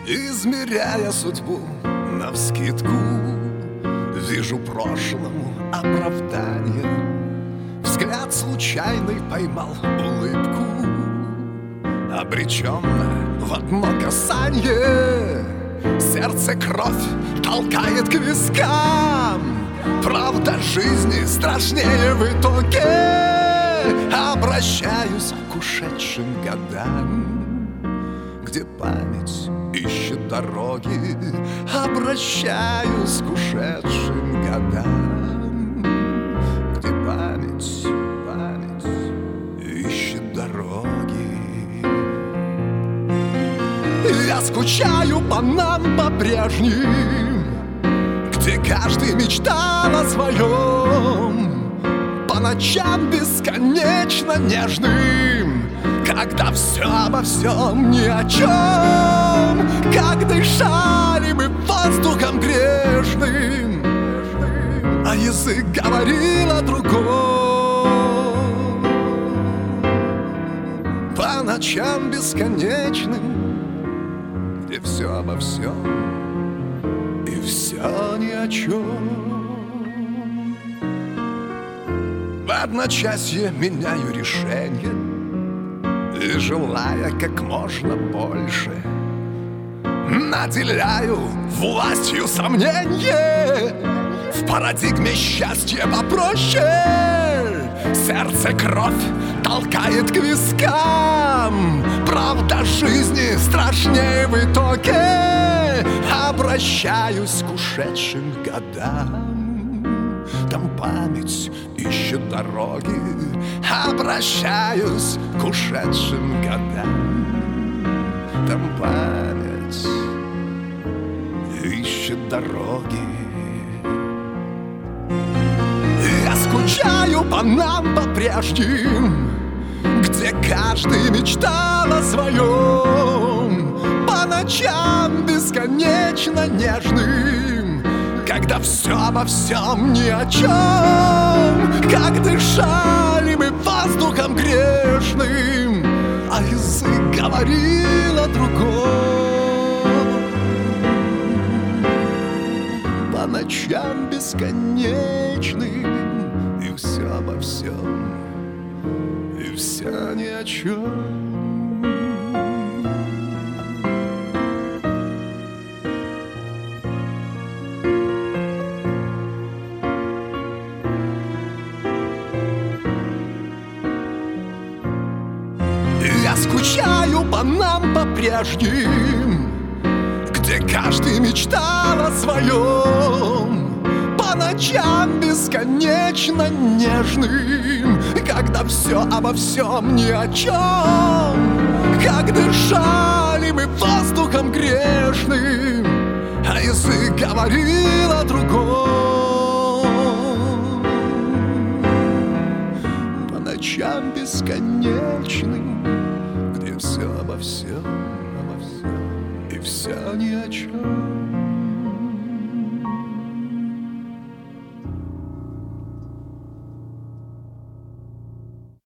Измеряя судьбу навскидку, вижу прошлому оправдание. Взгляд случайный поймал улыбку, обреченная в одно касание. Сердце кровь толкает к вискам. Правда жизни страшнее в итоге. Обращаюсь к ушедшим годам, где память ищет дороги. Обращаюсь к ушедшим годам, где память ищет дороги. Я скучаю по нам, по прежним, где каждый мечтал о своем. По ночам бесконечно нежным, когда все обо всем ни о чем. Как дышали мы воздухом грешным, а язык говорил о другом. По ночам бесконечным, где все обо всем и все ни о чем. В одночасье меняю решение и, желая как можно больше, наделяю властью сомнения. В парадигме счастья попроще. Сердце кровь толкает к вискам. Правда жизни страшнее в итоге. Обращаюсь к ушедшим годам, там память ищет дороги. Обращаюсь к ушедшим годам, там память ищет дороги. Я скучаю по нам, по прежним, где каждый мечтал о своем. По ночам бесконечно нежным, когда все обо всем ни о чем. Как дышали мы воздухом грешным, а язык говорил о другом. По ночам бесконечным, и все обо всем, и все ни о чем. Я скучаю по нам, по прежним, где каждый мечтал о своем. По ночам бесконечно нежным, когда все обо всем ни о чем. Как дышали мы воздухом грешным, а язык говорил о другом. По ночам бесконечным, где все обо всем, и все ни о чем.